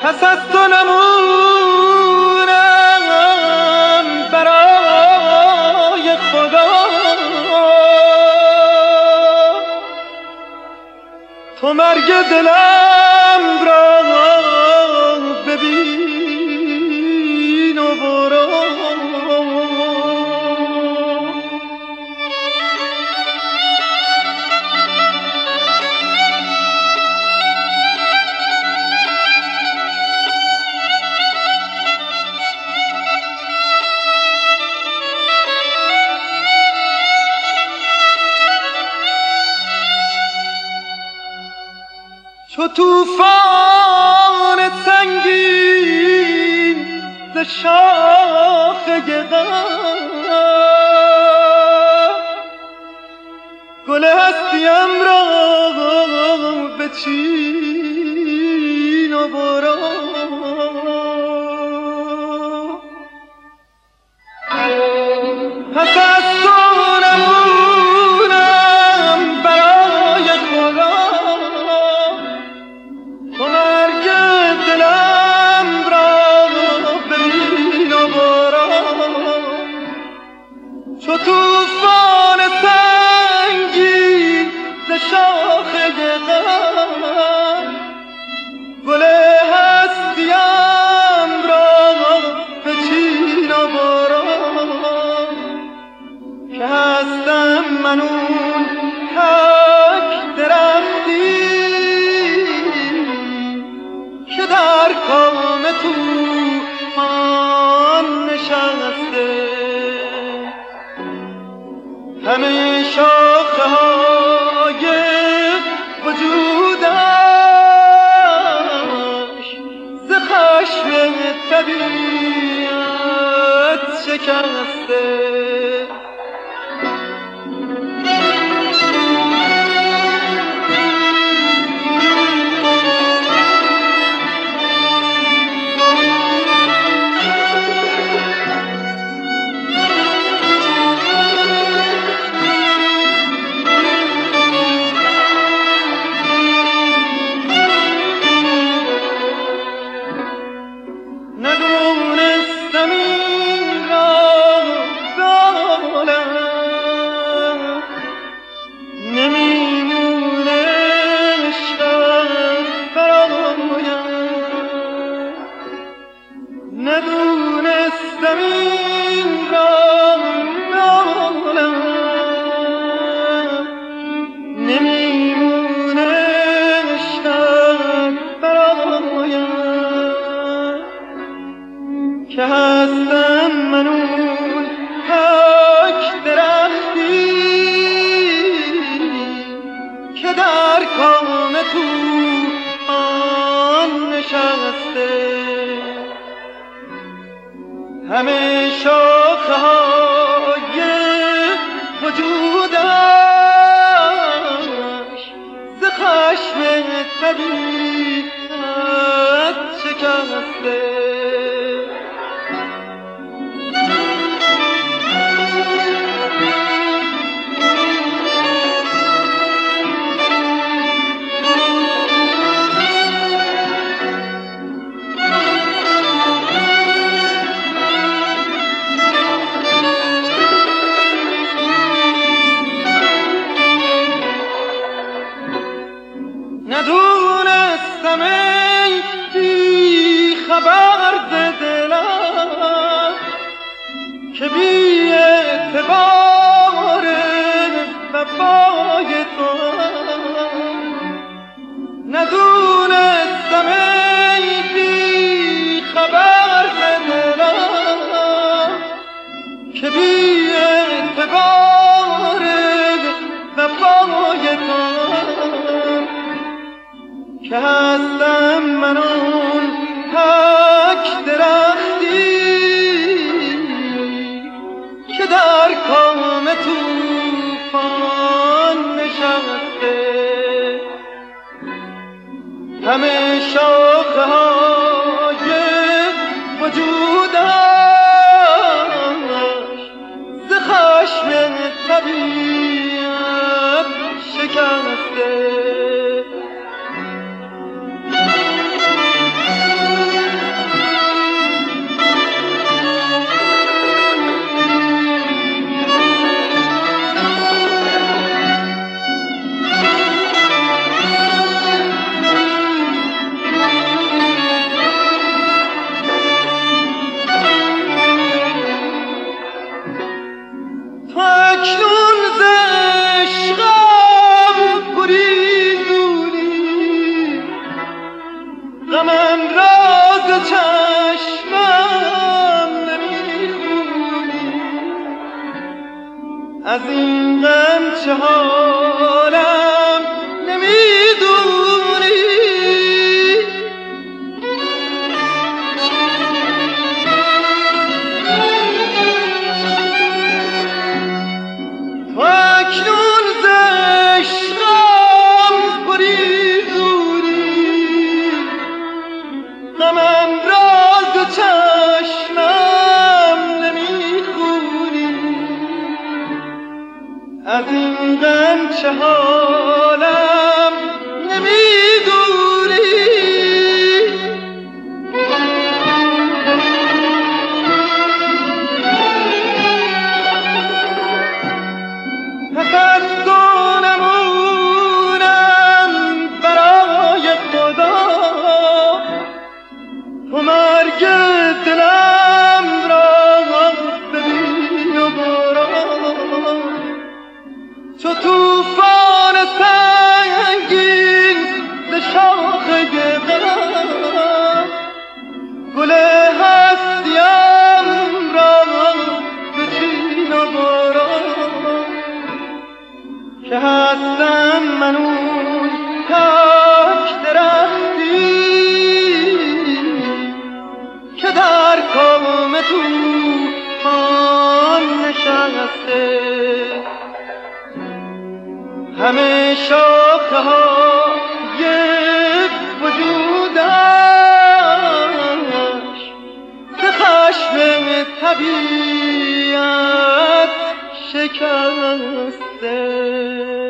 پس از تو نمونم برای خدا، تو مرگ دلم را ببین و برو. چو توفان سنگین ز شاخه غم، گل هستیم را بچین و برو. پس از تو نمونم برای خدا، تو مرگ دلم را ببین و برو. چو توفان سنگین ز شاخه غم، گل هستیم را بچین و برو. که هستم من اون تک درختی که در کام طوفان نشسته، همه شاخه های وجودش ز خشم طبیعت شکسته. که هستم من اون تک درختی که در کام طوفان نشسته، همه شاخه های وجودش ز خشم طبیعت شکسته. ندونستم ای بی خبر دلم که بی اعتبار وفای تو، ندونستم ای بی خبر دلم که بی اعتبار وفای تو، که هستم من اون تک درختی که در کام طوفان نشسته، همه شاخه های وجودش ز خشم طبیعت شکسته. از این غم چه حالم نمیدونی. تو اکنون ز عشقم گریزونی، غمم را ز چشمم نمیخونی. از این غم چه حالم نمیدونی. پس از تو نمونم برای خدا، تو مرگ دلم را ببین و برو. چو توفان سنگین ز شاخه غم، گل هستیم را بچین و برو. که هستم من اون تک درختی که در کام طوفان نشسته. همه شاخه های وجودش ز خشم طبیعت شکسته.